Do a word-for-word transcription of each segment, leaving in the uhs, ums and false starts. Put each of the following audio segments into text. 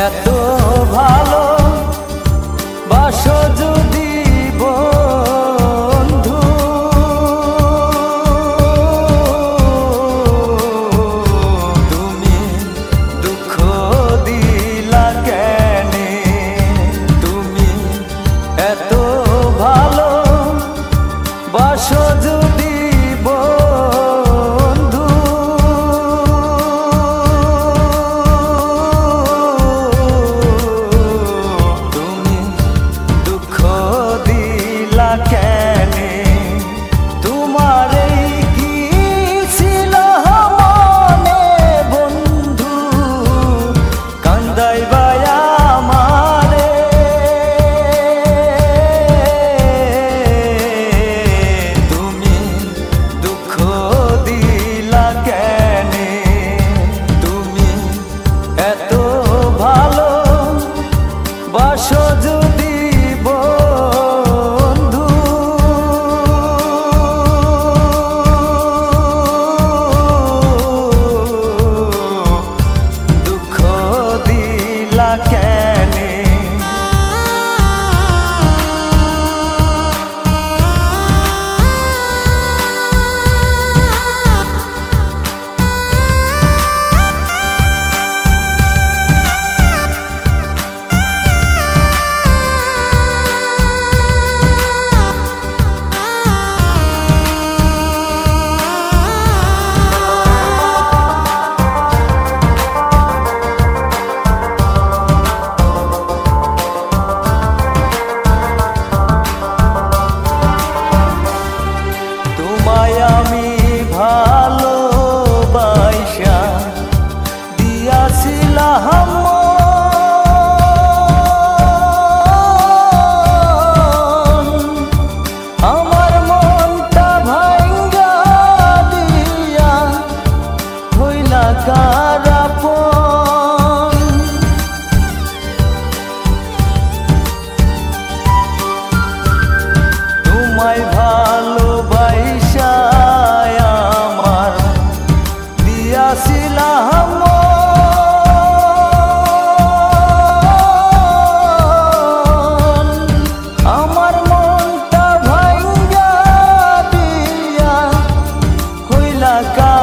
এত ভালো বাসো যদি বন্ধু, তুমি দুঃখ দিলা কেনে? তুমি এত ভালো বাসো যদি আমি ভালোবাসা দিয়াছিলাম আমার মনটা ভাঙ্গা দিয়া হইলা কারাপন। তোমায় ভালোবাসা আমার মনটা ভাঙ্গা দিয়া হইলা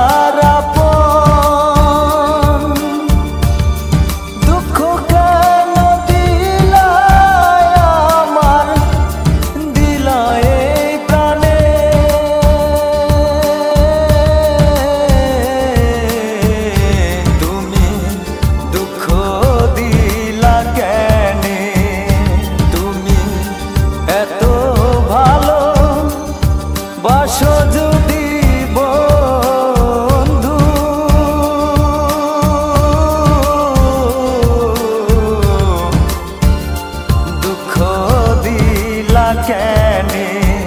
কারাপন। দুঃখ কেন দিলা আমার দিলা এই প্রাণে? তুমি দুঃখ দিলা কেনে? তুমি এত ভালো বাসো যদি বন্ধু, দুঃখ দিলা কেনে?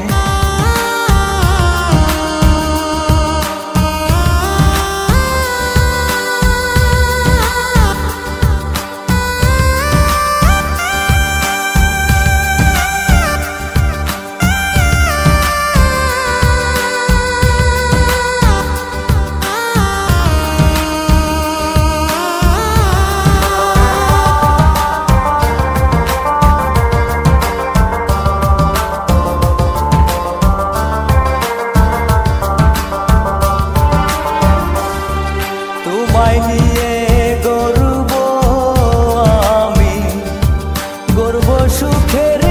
তোমায় নিয়ে গর্ব আমি, গর্ব সুখের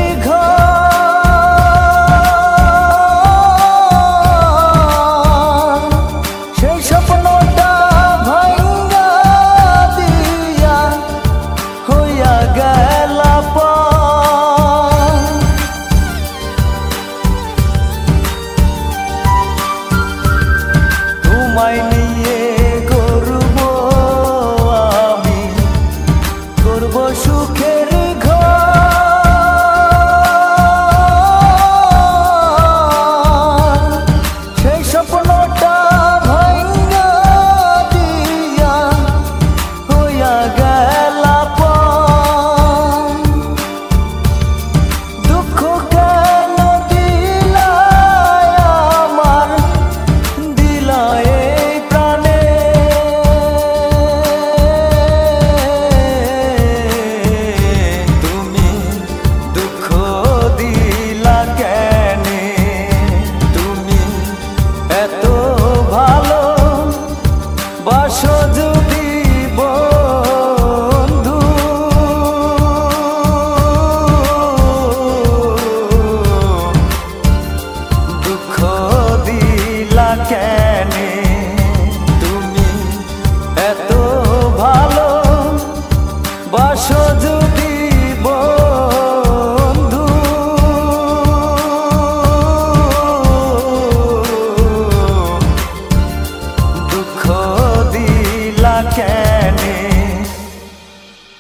ঘর, সেই স্বপ্নটা ভাঙ্গা দিয়া হইয়া গেলা পর। তোমায় নিয়ে সুখের ঘর, সেই স্বপ্নটা ভাঙ্গা দিয়া হইয়া গেলা পর। দুঃখ কেন দিলা আমার দিলা এই প্রাণে? শুধু